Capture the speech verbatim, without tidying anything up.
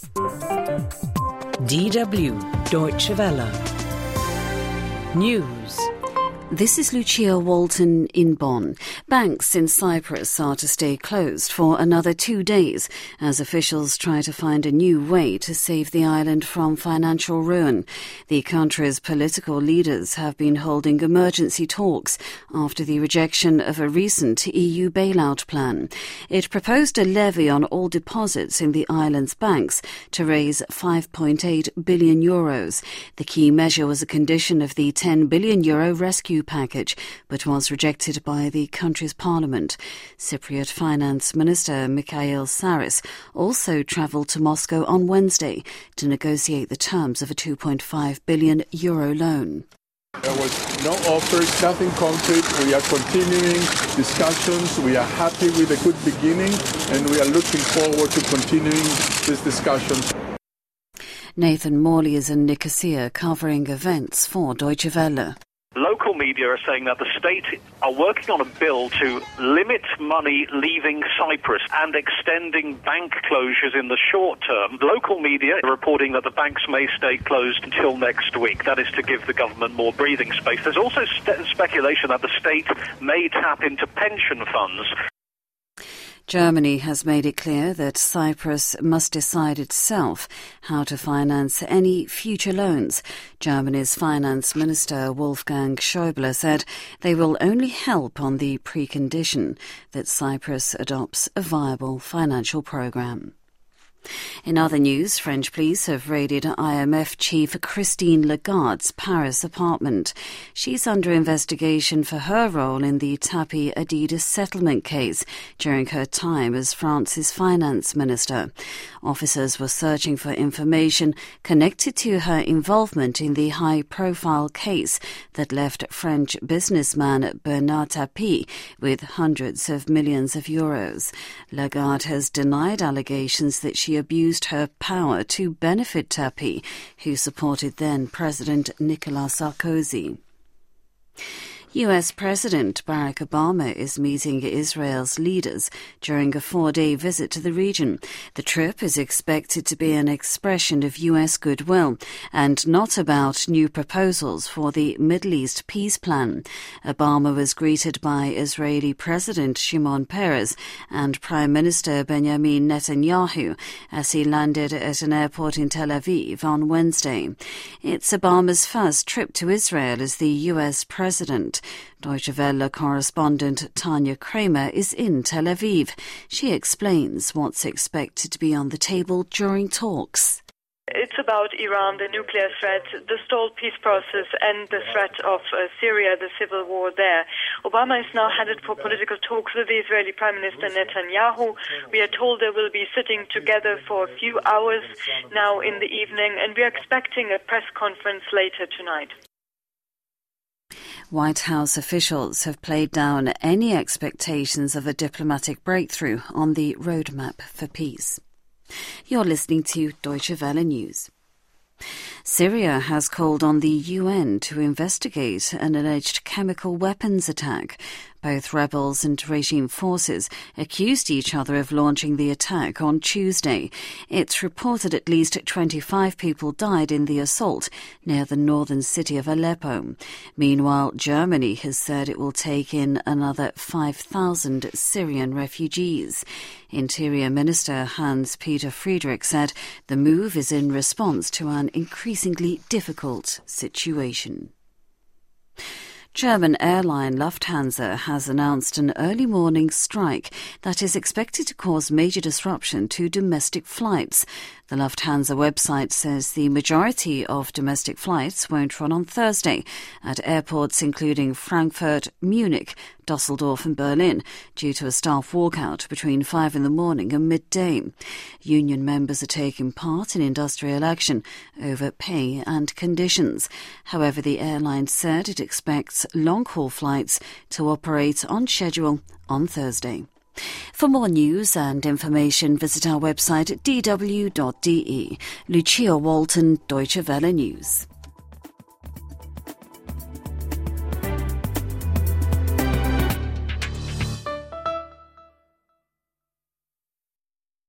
D W Deutsche Welle News. This is Lucia Walton in Bonn. Banks in Cyprus are to stay closed for another two days as officials try to find a new way to save the island from financial ruin. The country's political leaders have been holding emergency talks after the rejection of a recent E U bailout plan. It proposed a levy on all deposits in the island's banks to raise five point eight billion euros. The key measure was a condition of the ten billion euro rescue package, but was rejected by the country's parliament. Cypriot Finance Minister Mikhail Saris also travelled to Moscow on Wednesday to negotiate the terms of a two point five billion euro loan. There was no offers, nothing concrete. We are continuing discussions. We are happy with a good beginning, and we are looking forward to continuing these discussions. Nathan Morley is in Nicosia covering events for Deutsche Welle. Local media are saying that the state are working on a bill to limit money leaving Cyprus and extending bank closures in the short term. Local media are reporting that the banks may stay closed until next week. That is to give the government more breathing space. There's also st- speculation that the state may tap into pension funds. Germany has made it clear that Cyprus must decide itself how to finance any future loans. Germany's finance minister Wolfgang Schäuble said they will only help on the precondition that Cyprus adopts a viable financial programme. In other news, French police have raided I M F chief Christine Lagarde's Paris apartment. She's under investigation for her role in the Tapi Adidas settlement case during her time as France's finance minister. Officers were searching for information connected to her involvement in the high-profile case that left French businessman Bernard Tapie with hundreds of millions of euros. Lagarde has denied allegations that she abused her power to benefit Tapie, who supported then-President Nicolas Sarkozy. U S President Barack Obama is meeting Israel's leaders during a four-day visit to the region. The trip is expected to be an expression of U S goodwill and not about new proposals for the Middle East peace plan. Obama was greeted by Israeli President Shimon Peres and Prime Minister Benjamin Netanyahu as he landed at an airport in Tel Aviv on Wednesday. It's Obama's first trip to Israel as the U S president. Deutsche Welle correspondent Tanya Kramer is in Tel Aviv. She explains what's expected to be on the table during talks. It's about Iran, the nuclear threat, the stalled peace process, and the threat of uh, Syria, the civil war there. Obama is now headed for political talks with the Israeli Prime Minister Netanyahu. We are told they will be sitting together for a few hours now in the evening, and we are expecting a press conference later tonight. White House officials have played down any expectations of a diplomatic breakthrough on the roadmap for peace. You're listening to Deutsche Welle News. Syria has called on the U N to investigate an alleged chemical weapons attack. Both rebels and regime forces accused each other of launching the attack on Tuesday. It's reported at least twenty-five people died in the assault near the northern city of Aleppo. Meanwhile, Germany has said it will take in another five thousand Syrian refugees. Interior Minister Hans-Peter Friedrich said the move is in response to an increasingly difficult situation. German airline Lufthansa has announced an early morning strike that is expected to cause major disruption to domestic flights. The Lufthansa website says the majority of domestic flights won't run on Thursday at airports including Frankfurt, Munich, Dusseldorf and Berlin due to a staff walkout between five in the morning and midday. Union members are taking part in industrial action over pay and conditions. However, the airline said it expects long-haul flights to operate on schedule on Thursday. For more news and information, visit our website at d w dot d e. Lucia Walton, Deutsche Welle News.